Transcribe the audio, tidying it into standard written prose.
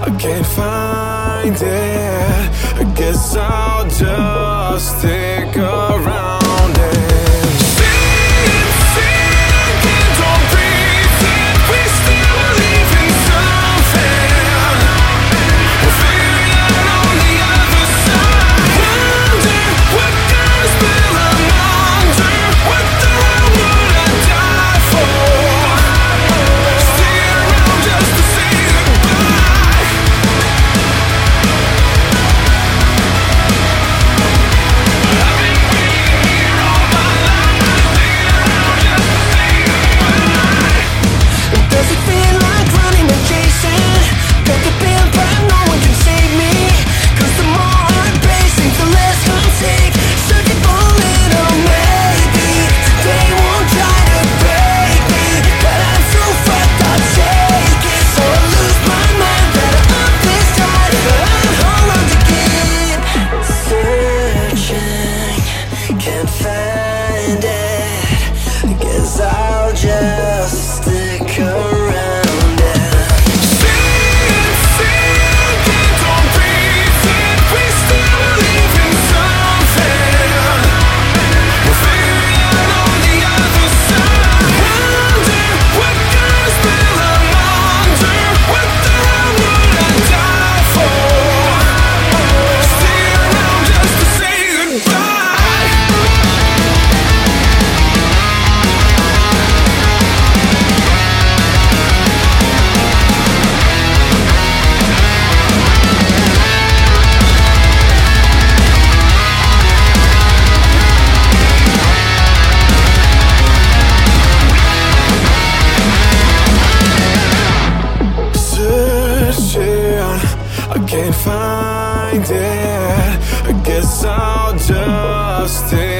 I can't find it. I guess I'll just stick around and see it, don't breathe it. We still believe in something. We'll figure it out on the other side. Wonder what God will I'm under. What the hell would I die for? Stay around just to say goodbye. I've been waiting here all my life. Stay around just to say goodbye. Does it feel like running and chasing? Got the bill, but no one can save me. 'Cause the more I'm pacing, the less I'm safe. Searching for a little maybe. Today won't try to break me, but I'm so fucked up shaking. So I lose my mind, better up this tide. But I'm hold on to get searching, can't find it. I guess I'll just stick around and See it, don't breathe it. We still believe in something. We'll figure it out on the other side. Wonder what God will I'm under. What the hell would I die for? Stay around just to say goodbye. Searching, I can't find it. I guess I'll just stay